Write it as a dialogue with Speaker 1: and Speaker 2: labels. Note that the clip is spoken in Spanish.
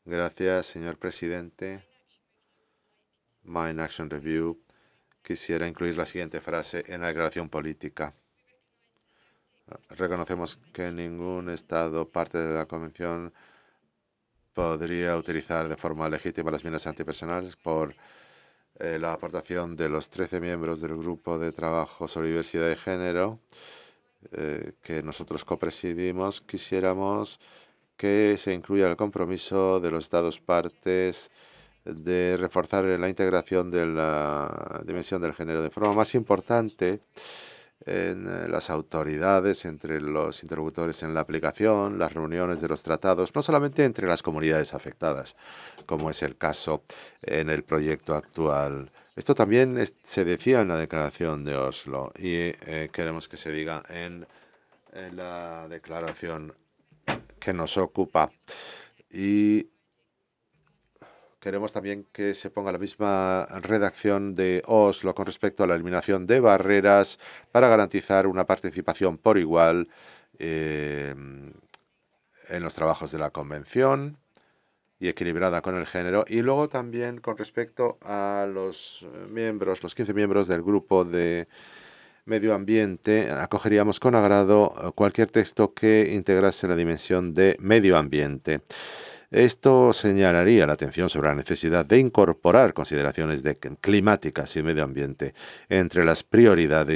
Speaker 1: Gracias, señor presidente. Mine Action Review. Quisiera incluir la siguiente frase en la declaración política. Reconocemos que ningún Estado parte de la Convención podría utilizar de forma legítima las minas antipersonales por la aportación de los 13 miembros del Grupo de Trabajo sobre Diversidad de Género que nosotros copresidimos. Quisiéramos que se incluya el compromiso de los Estados partes de reforzar la integración de la dimensión del género de forma más importante en las autoridades, entre los interlocutores en la aplicación, las reuniones de los tratados, no solamente entre las comunidades afectadas, como es el caso en el proyecto actual. Esto también se decía en la declaración de Oslo y queremos que se diga en la declaración que nos ocupa. Y queremos también que se ponga la misma redacción de Oslo con respecto a la eliminación de barreras para garantizar una participación por igual en los trabajos de la Convención y equilibrada con el género. Y luego también con respecto a los miembros, los 15 miembros del grupo de medio ambiente, acogeríamos con agrado cualquier texto que integrase la dimensión de medio ambiente. Esto señalaría la atención sobre la necesidad de incorporar consideraciones climáticas y medio ambiente entre las prioridades